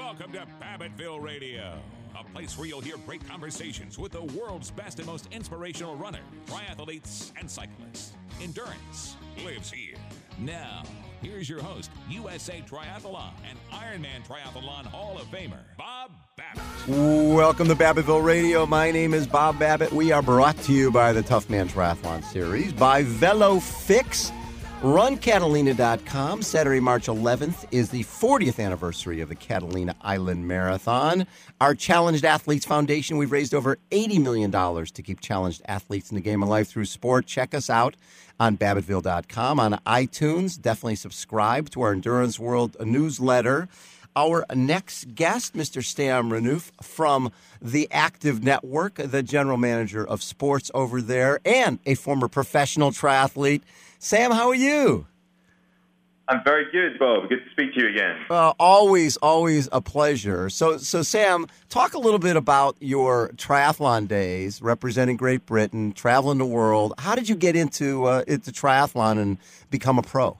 Welcome to Babbitttville Radio, a place where you'll hear great conversations with the world's best and most inspirational runners, triathletes, and cyclists. Endurance lives here. Now, here's your host, USA Triathlon and Ironman Triathlon Hall of Famer, Bob Babbitt. Welcome to Babbitttville Radio. My name is Bob Babbitt. We are brought to you by the Tough Man Triathlon Series, by VeloFix, RunCatalina.com. Saturday, March 11th is the 40th anniversary of the Catalina Island Marathon. Our Challenged Athletes Foundation, we've raised over $80 million to keep challenged athletes in the game of life through sport. Check us out on Babbitttville.com, on iTunes. Definitely subscribe to our Endurance World newsletter. Our next guest, Mr. Sam Renouf from the Active Network, the general manager of sports over there, and a former professional triathlete. Sam, how are you? I'm very good, Bob. Good to speak to you again. Always a pleasure. So, Sam, talk a little bit about your triathlon days, representing Great Britain, traveling the world. How did you get into triathlon and become a pro?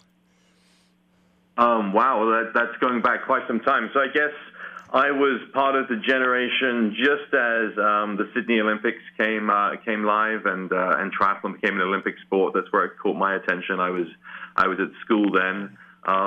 Wow, that's going back quite some time. So I guess I was part of the generation just as the Sydney Olympics came live and triathlon became an Olympic sport. That's where it caught my attention. I was at school then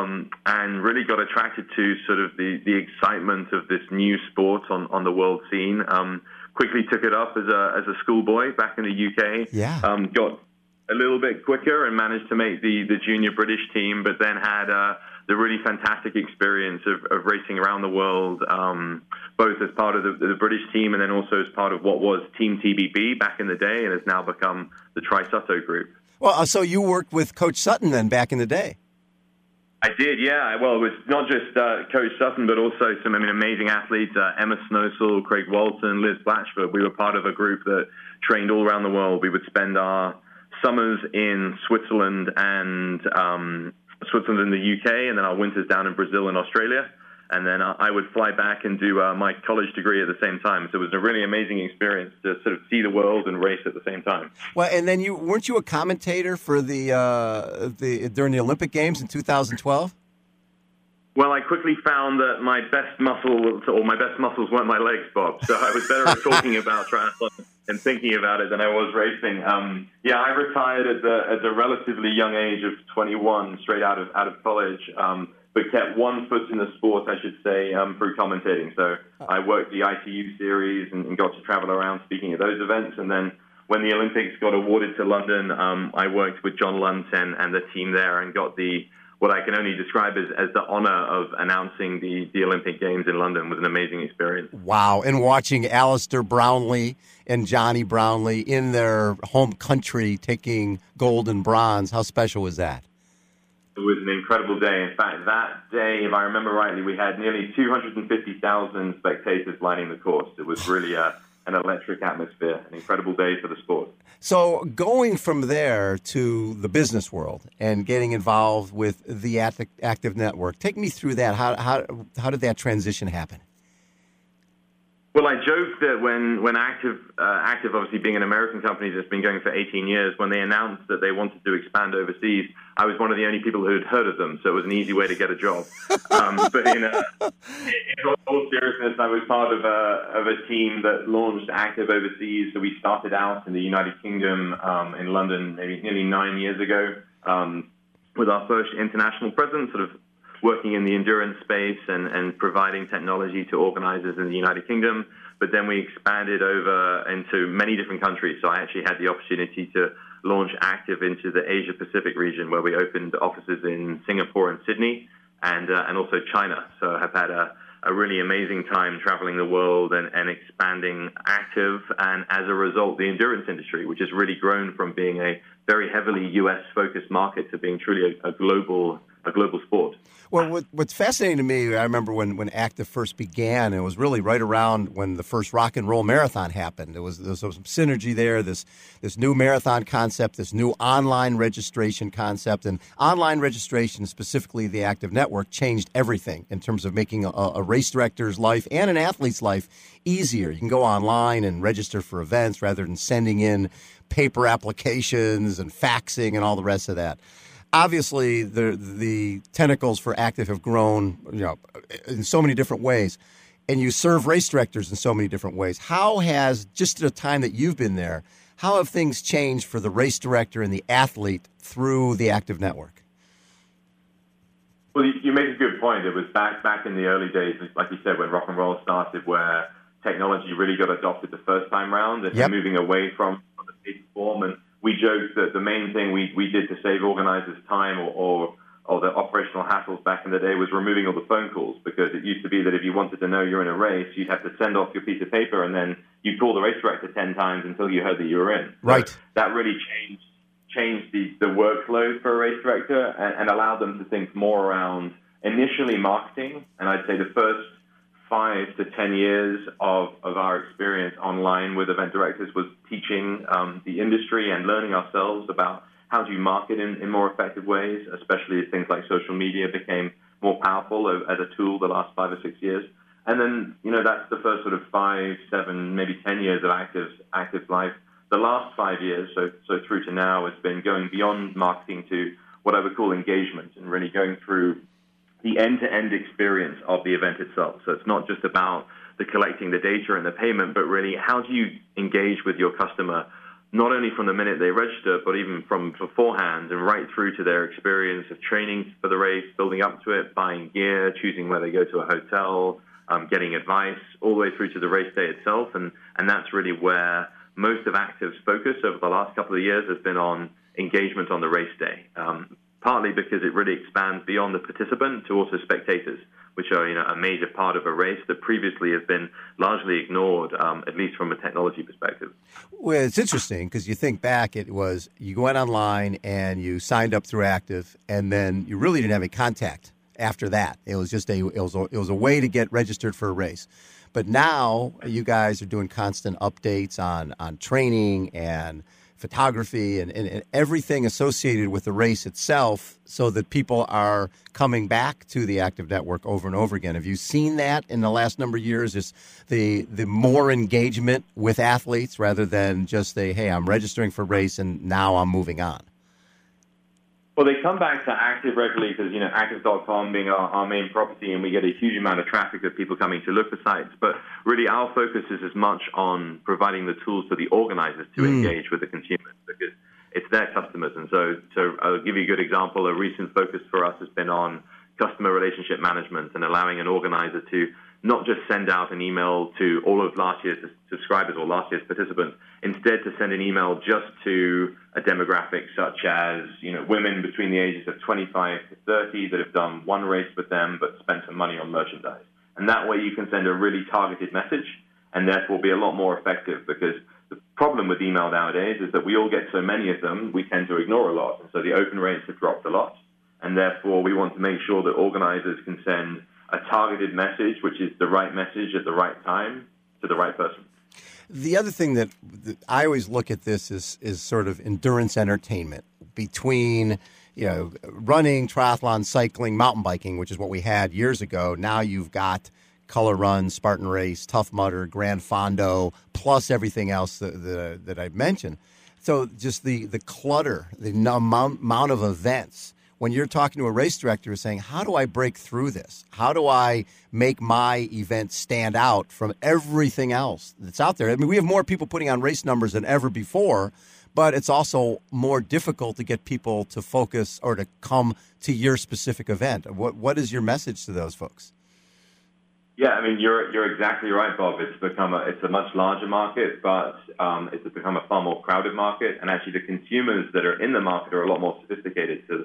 and really got attracted to sort of the excitement of this new sport on the world scene. Quickly took it up as a schoolboy back in the UK. Yeah. Got a little bit quicker and managed to make the junior British team, but then had the really fantastic experience of racing around the world, both as part of the British team and then also as part of what was Team TBB back in the day and has now become the Tri-Sutto group. Well, so you worked with Coach Sutton then back in the day. I did, yeah. Well, it was not just Coach Sutton, but also some amazing athletes, Emma Snowsall, Craig Walton, Liz Blatchford. We were part of a group that trained all around the world. We would spend our summers in Switzerland and Switzerland and the UK, and then our winters down in Brazil and Australia. And then I would fly back and do my college degree at the same time. So it was a really amazing experience to sort of see the world and race at the same time. Well, and then weren't you a commentator for during the Olympic Games in 2012? Well, I quickly found that my best muscles weren't my legs, Bob. So I was better at talking about triathlon and thinking about it than I was racing. I retired at the relatively young age of 21, straight out of college, but kept one foot in the sport, I should say, through commentating. So I worked the ITU series and got to travel around speaking at those events. And then when the Olympics got awarded to London, I worked with John Lunt and the team there and got what I can only describe as the honor of announcing the Olympic Games in London. Was an amazing experience. Wow, and watching Alistair Brownlee and Johnny Brownlee in their home country taking gold and bronze, how special was that? It was an incredible day. In fact, that day, if I remember rightly, we had nearly 250,000 spectators lining the course. It was really an electric atmosphere, an incredible day for the sport. So going from there to the business world and getting involved with the Active Network, take me through that. How did that transition happen? Well, I joke that when Active obviously being an American company that's been going for 18 years, when they announced that they wanted to expand overseas, I was one of the only people who had heard of them, so it was an easy way to get a job. But in all seriousness, I was part of a team that launched Active overseas. So we started out in the United Kingdom, in London, maybe nearly 9 years ago, with our first international presence, sort of working in the endurance space and providing technology to organizers in the United Kingdom. But then we expanded over into many different countries. So I actually had the opportunity to launch Active into the Asia Pacific region, where we opened offices in Singapore and Sydney and also China. So I have had a really amazing time traveling the world and expanding Active, and as a result, the endurance industry, which has really grown from being a very heavily U.S.-focused market to being truly a global sport. Well, what's fascinating to me, I remember when Active first began, it was really right around when the first rock and roll marathon happened. There was some synergy there, this new marathon concept, this new online registration concept. And online registration, specifically the Active Network, changed everything in terms of making a race director's life and an athlete's life easier. You can go online and register for events rather than sending in paper applications and faxing and all the rest of that. obviously the tentacles for Active have grown, in so many different ways, and you serve race directors in so many different ways. How has, just the time that you've been there, how have things changed for the race director and the athlete through the Active Network? Well, you make a good point. It was back in the early days, like you said, when rock and roll started, where technology really got adopted the first time round, and moving away from the paper form. And we joked that the main thing we did to save organizers time or the operational hassles back in the day was removing all the phone calls, because it used to be that if you wanted to know you're in a race, you'd have to send off your piece of paper and then you'd call the race director 10 times until you heard that you were in. Right. So that really changed the workload for a race director and allowed them to think more around initially marketing. And I'd say the first 5 to 10 years of our experience online with event directors was teaching the industry and learning ourselves about how do you market in more effective ways, especially as things like social media became more powerful as a tool the last 5 or 6 years. And then, that's the first sort of 5, 7, maybe 10 years of Active's life. The last 5 years, so through to now, has been going beyond marketing to what I would call engagement, and really going through the end-to-end experience of the event itself. So it's not just about the collecting the data and the payment, but really how do you engage with your customer, not only from the minute they register, but even from beforehand and right through to their experience of training for the race, building up to it, buying gear, choosing where they go to a hotel, getting advice, all the way through to the race day itself. And that's really where most of Active's focus over the last couple of years has been on engagement on the race day, partly because it really expands beyond the participant to also spectators, which are a major part of a race that previously has been largely ignored, at least from a technology perspective. Well, it's interesting because you think back, it was you went online and you signed up through Active, and then you really didn't have any contact after that. It was just it was a way to get registered for a race. But now you guys are doing constant updates on training and photography and everything associated with the race itself, so that people are coming back to the Active Network over and over again. Have you seen that in the last number of years? Is the more engagement with athletes rather than just hey, I'm registering for a race and now I'm moving on? Well, they come back to Active regularly because, Active.com being our main property, and we get a huge amount of traffic of people coming to look for sites. But really our focus is as much on providing the tools for the organizers to engage with the consumers, because it's their customers. And so I'll give you a good example. A recent focus for us has been on customer relationship management and allowing an organizer to not just send out an email to all of last year's subscribers or last year's participants, instead to send an email just to a demographic such as, women between the ages of 25 to 30 that have done one race with them but spent some money on merchandise. And that way you can send a really targeted message and therefore be a lot more effective, because the problem with email nowadays is that we all get so many of them, we tend to ignore a lot. And so the open rates have dropped a lot. And therefore we want to make sure that organizers can send a targeted message, which is the right message at the right time to the right person. The other thing that I always look at this is sort of endurance entertainment between, running, triathlon, cycling, mountain biking, which is what we had years ago. Now you've got Color Run, Spartan Race, Tough Mudder, Gran Fondo, plus everything else that I've mentioned. So just the clutter, the amount of events. When you're talking to a race director saying, how do I break through this? How do I make my event stand out from everything else that's out there? I mean, we have more people putting on race numbers than ever before, but it's also more difficult to get people to focus or to come to your specific event. What is your message to those folks? Yeah, I mean, you're exactly right, Bob. It's a much larger market, but it's become a far more crowded market. And actually, the consumers that are in the market are a lot more sophisticated. So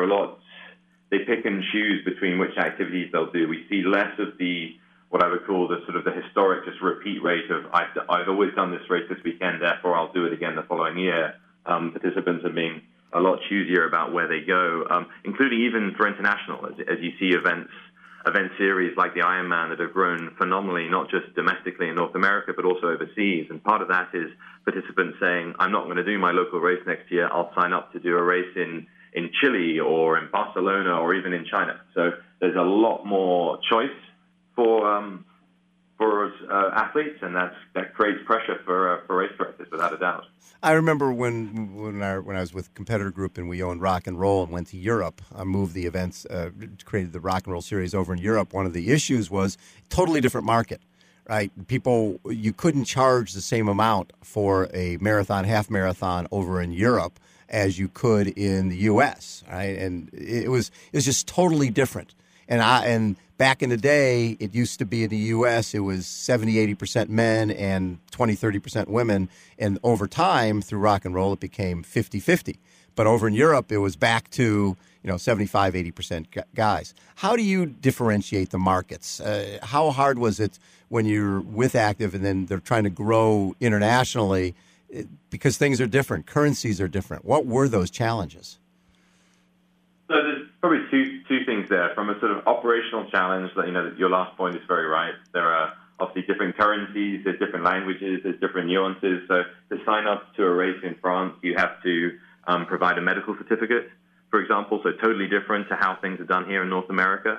they pick and choose between which activities they'll do. We see less of what I would call the sort of the historic just repeat rate of I've always done this race this weekend, therefore I'll do it again the following year. Participants are being a lot choosier about where they go, including even for international, as you see event series like the Ironman that have grown phenomenally, not just domestically in North America, but also overseas. And part of that is participants saying, I'm not going to do my local race next year. I'll sign up to do a race in Chile or in Barcelona or even in China. So there's a lot more choice for athletes, and that creates pressure for race directors, without a doubt. I remember when I was with Competitor Group and we owned Rock and Roll and went to Europe, moved the events, created the Rock and Roll series over in Europe. One of the issues was totally different market, right? People, you couldn't charge the same amount for a marathon, half marathon over in Europe as you could in the U.S., right? And it was just totally different. And back in the day, it used to be in the U.S., it was 70-80% men and 20-30% women. And over time, through Rock and Roll, it became 50-50. But over in Europe, it was back to 75-80% guys. How do you differentiate the markets? How hard was it when you're with Active and then they're trying to grow internationally because things are different, currencies are different? What were those challenges? So there's probably two things there. From a sort of operational challenge, that your last point is very right. There are obviously different currencies, there's different languages, there's different nuances. So to sign up to a race in France, you have to provide a medical certificate, for example. So totally different to how things are done here in North America.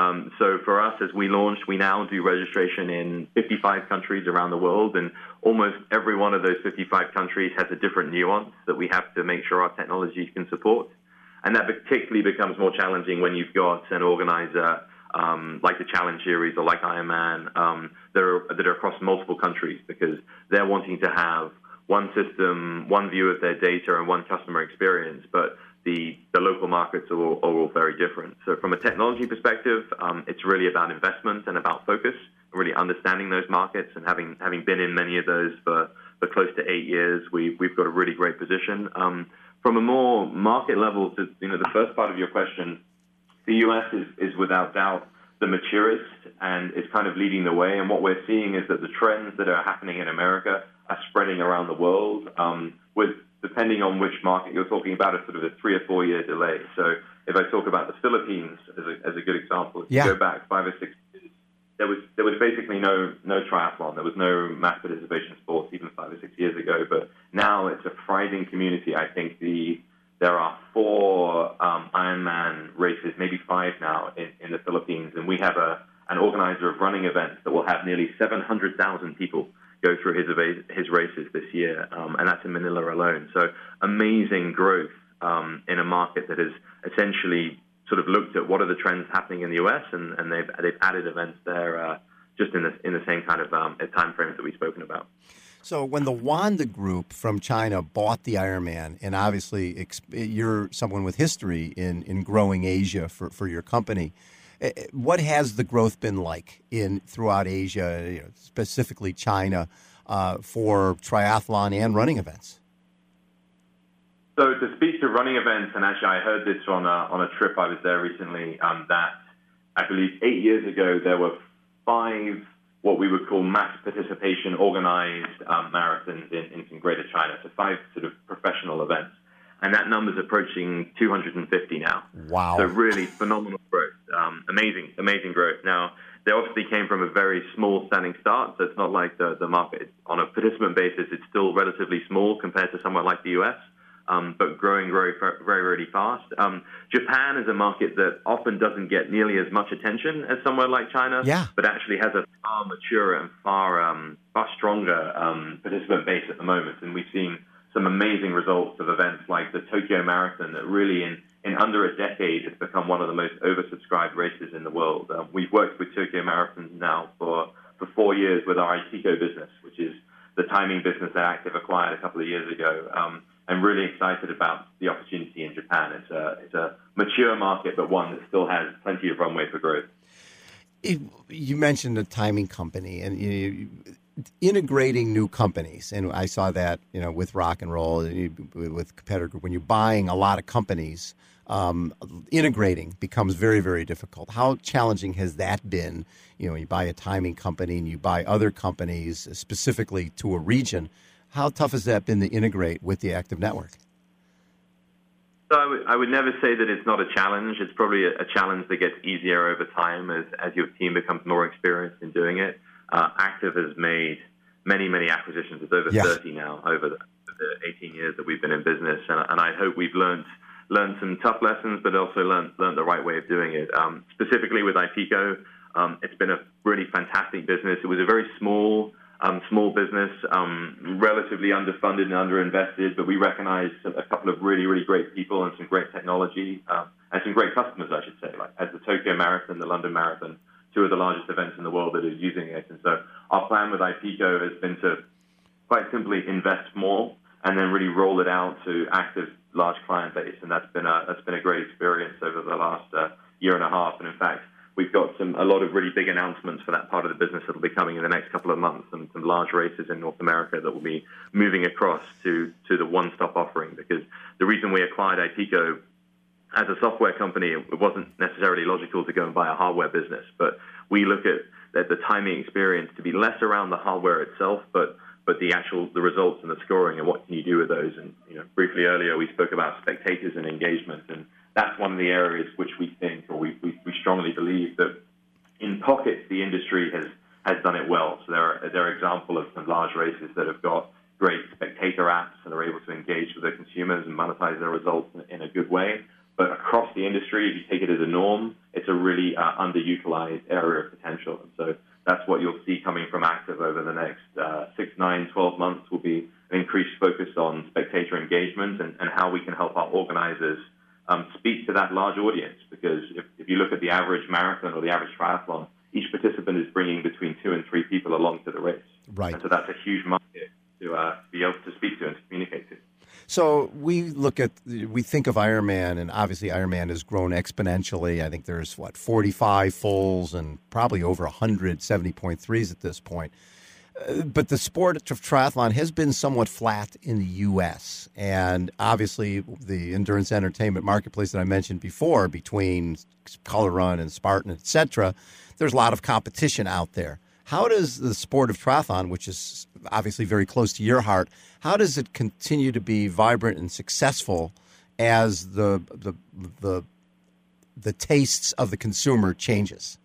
So for us, as we launched, we now do registration in 55 countries around the world, and almost every one of those 55 countries has a different nuance that we have to make sure our technology can support. And that particularly becomes more challenging when you've got an organizer like the Challenge Series or like Ironman that are across multiple countries, because they're wanting to have one system, one view of their data, and one customer experience. But the local markets are all very different. So from a technology perspective, it's really about investment and about focus, really understanding those markets. And having been in many of those for close to 8 years, we've got a really great position. From a more market level, to the first part of your question, the U.S. is without doubt the maturest and is kind of leading the way. And what we're seeing is that the trends that are happening in America are spreading around the world, with, depending on which market you're talking about, a sort of a 3 or 4 year delay. So if I talk about the Philippines as a good example, if you go back 5 or 6 years, there was basically no triathlon. There was no mass participation sports even 5 or 6 years ago. But now it's a thriving community. I think there are 4 Ironman races, maybe 5 now in the Philippines, and we have an organizer of running events that will have nearly 700,000 people go through his races this year, and that's in Manila alone. So amazing growth in a market that has essentially sort of looked at what are the trends happening in the U.S. and they've added events there just in the same kind of time frames that we've spoken about. So when the Wanda Group from China bought the Ironman, and obviously you're someone with history in growing Asia for your company, what has the growth been like throughout Asia, specifically China, for triathlon and running events? So to speak to running events, and actually I heard this on a trip I was there recently, that I believe 8 years ago there were 5 what we would call mass participation organized marathons in Greater China, so 5 sort of professional events. And that number's approaching 250 now. Wow. So really phenomenal growth. Amazing growth. Now, they obviously came from a very small standing start, so it's not like the market, on a participant basis, it's still relatively small compared to somewhere like the U.S., but growing very, very fast. Japan is a market that often doesn't get nearly as much attention as somewhere like China, but actually has a far mature and far stronger participant base at the moment. And we've seen some amazing results of events like the Tokyo Marathon that really in under a decade has become one of the most oversubscribed races in the world. We've worked with Tokyo Marathon now for 4 years with our ITECO business, which is the timing business that Active acquired a couple of years ago. I'm really excited about the opportunity in Japan. It's a mature market, but one that still has plenty of runway for growth. You mentioned a timing company and integrating new companies, and I saw that with Rock and Roll, with Competitor Group. When you're buying a lot of companies, integrating becomes very, very difficult. How challenging has that been? You buy a timing company and you buy other companies specifically to a region. How tough has that been to integrate with the Active Network? So I would never say that it's not a challenge. It's probably a challenge that gets easier over time as your team becomes more experienced in doing it. Active has made many acquisitions. It's over 30 now, over the 18 years that we've been in business. And I hope we've learned some tough lessons, but also learned the right way of doing it. Specifically with ITECO, It's been a really fantastic business. It was a very small business, relatively underfunded and underinvested, but we recognized a couple of really, really great people and some great technology and some great customers, I should say, like as the Tokyo Marathon, the London Marathon, two of the largest events in the world that are using it. And so our plan with IPECO has been to quite simply invest more and then really roll it out to active large client base. And that's been a great experience over the last year and a half. And in fact, we've got a lot of really big announcements for that part of the business that will be coming in the next couple of months, and some large races in North America that will be moving across to the one-stop offering. Because the reason we acquired IPECO as a software company, it wasn't necessarily logical to go and buy a hardware business, but we look at the timing experience to be less around the hardware itself, but the results and the scoring and what can you do with those. And briefly earlier we spoke about spectators and engagement, and that's one of the areas which we think, or we strongly believe, that in pockets the industry has done it well. So there are examples of some large races that have got great spectator apps and are able to engage with their consumers and monetize their results in a good way. But across the industry, if you take it as a norm, it's a really underutilized area of potential. And so that's what you'll see coming from Active over the next 6, 9, 12 months will be an increased focus on spectator engagement and how we can help our organizers speak to that large audience. Because if you look at the average marathon or the average triathlon, each participant is bringing between 2 and 3 people along to the race. Right. And so that's a huge market to be able to speak to and to communicate to. So we think of Ironman, and obviously Ironman has grown exponentially. I think there's 45 fulls and probably over 100 70.3s at this point. But the sport of triathlon has been somewhat flat in the U.S. And obviously the endurance entertainment marketplace that I mentioned before, between Color Run and Spartan, et cetera, there's a lot of competition out there. How does the sport of triathlon, which is obviously very close to your heart, how does it continue to be vibrant and successful as the tastes of the consumer changes?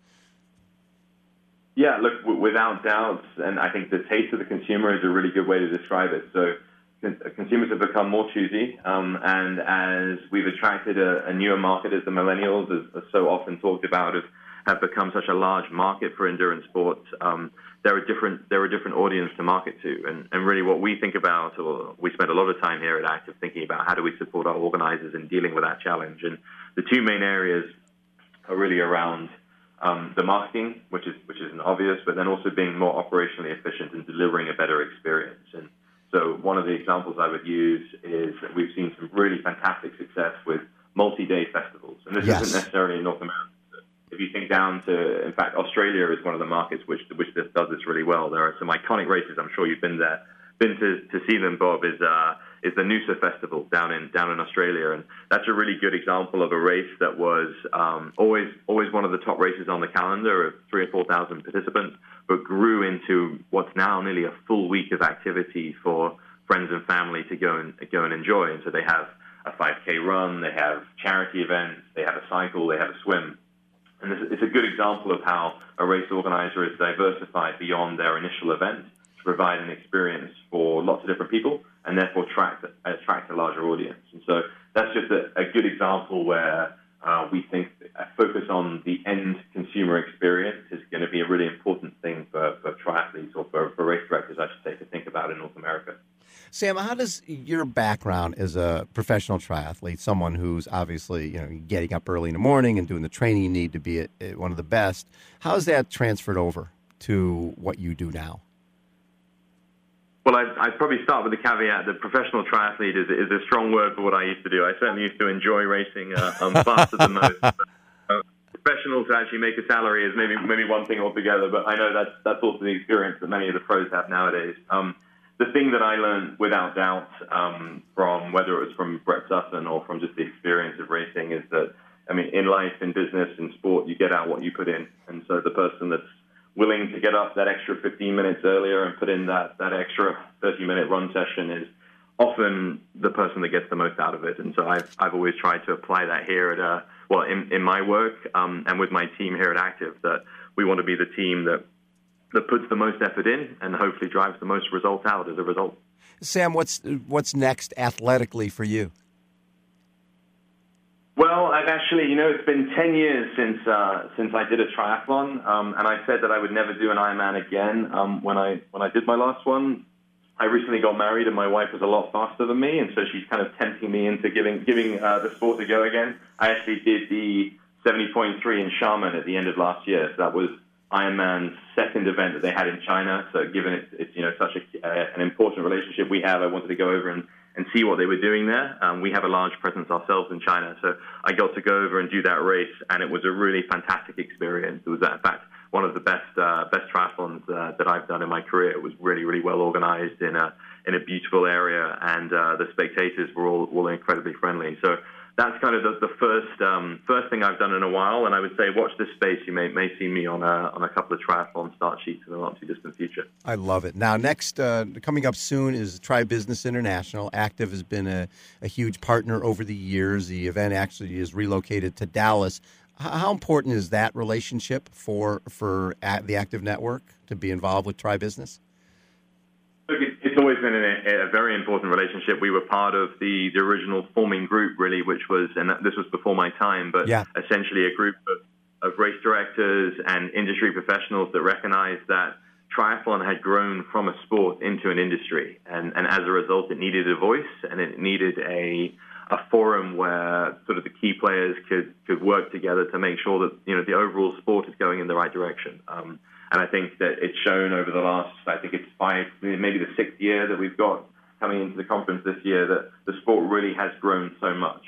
Yeah, look, without doubt, and I think the taste of the consumer is a really good way to describe it. So consumers have become more choosy, and as we've attracted a newer market, as the millennials, as so often talked about, have become such a large market for endurance sports, there are different audience to market to. And really what we think about, or we spend a lot of time here at Active thinking about how do we support our organizers in dealing with that challenge. And the two main areas are really around the marketing, which isn't obvious, but then also being more operationally efficient and delivering a better experience. And so one of the examples I would use is that we've seen some really fantastic success with multi-day festivals. And this isn't necessarily in North America. If you think down to, in fact, Australia is one of the markets which does this really well. There are some iconic races. I'm sure you've been there. Been to see them, Bob, is the Noosa Festival down in Australia, and that's a really good example of a race that was always one of the top races on the calendar of 3,000 or 4,000 participants, but grew into what's now nearly a full week of activity for friends and family to go and enjoy. And so they have a 5K run, they have charity events, they have a cycle, they have a swim. And it's a good example of how a race organizer is diversified beyond their initial event to provide an experience for lots of different people and therefore attract a larger audience. And so that's just a good example where we think a focus on the end consumer experience is going to be a really important thing for triathletes, or for race directors, I should say, to think about in North America. Sam, how does your background as a professional triathlete, someone who's obviously getting up early in the morning and doing the training you need to be at one of the best, how is that transferred over to what you do now? Well, I'd probably start with the caveat that professional triathlete is a strong word for what I used to do. I certainly used to enjoy racing faster than most. Professional to actually make a salary is maybe one thing altogether, but I know that's also the experience that many of the pros have nowadays. The thing that I learned without doubt from whether it was from Brett Sutton or from just the experience of racing is that, I mean, in life, in business, in sport, you get out what you put in. And so the person that's willing to get up that extra 15 minutes earlier and put in that extra 30-minute run session is often the person that gets the most out of it. And so I've always tried to apply that here at in my work and with my team here at Active, that we want to be the team that puts the most effort in and hopefully drives the most results out as a result. Sam, what's next athletically for you? Well, I've actually, it's been 10 years since I did a triathlon, and I said that I would never do an Ironman again. When I did my last one, I recently got married, and my wife was a lot faster than me, and so she's kind of tempting me into giving the sport a go again. I actually did the 70.3 in Xiamen at the end of last year. So that was Ironman's second event that they had in China. So given it's such an important relationship we have, I wanted to go over and see what they were doing there. We have a large presence ourselves in China, so I got to go over and do that race, and it was a really fantastic experience. It was, in fact, one of the best triathlons that I've done in my career. It was really, really well organized in a beautiful area, and the spectators were all incredibly friendly. So that's kind of the first thing I've done in a while, and I would say watch this space. You may see me on a couple of triathlon start sheets in the not too distant future. I love it. Now, next coming up soon is Tri Business International. Active has been a huge partner over the years. The event actually is relocated to Dallas. How important is that relationship for the Active Network to be involved with Tri Business? Look, it's always been a very important relationship. We were part of the original forming group, really, which was, and this was before my time, but essentially a group of race directors and industry professionals that recognized that triathlon had grown from a sport into an industry. And as a result, it needed a voice, and it needed a forum where sort of the key players could work together to make sure that, the overall sport is going in the right direction. And I think that it's shown over the last, I think it's 5, maybe the 6th year that we've got coming into the conference this year, that the sport really has grown so much.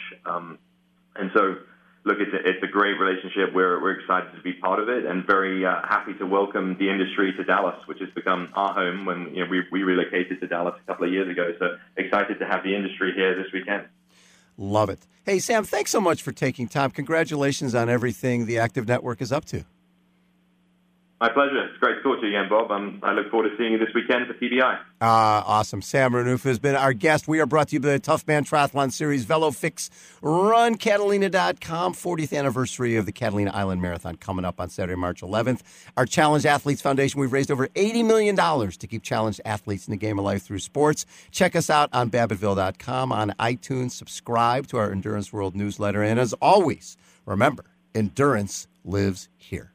And so, look, it's a great relationship. We're excited to be part of it, and very happy to welcome the industry to Dallas, which has become our home when we relocated to Dallas a couple of years ago. So excited to have the industry here this weekend. Love it. Hey, Sam, thanks so much for taking time. Congratulations on everything the Active Network is up to. My pleasure. It's great to talk to you again, Bob. I look forward to seeing you this weekend for TBI. Awesome. Sam Renouf has been our guest. We are brought to you by the Tough Man Triathlon Series, VeloFix, Run Catalina.com. 40th anniversary of the Catalina Island Marathon coming up on Saturday, March 11th. Our Challenged Athletes Foundation, we've raised over $80 million to keep challenged athletes in the game of life through sports. Check us out on Babbittville.com, on iTunes. Subscribe to our Endurance World newsletter. And as always, remember, endurance lives here.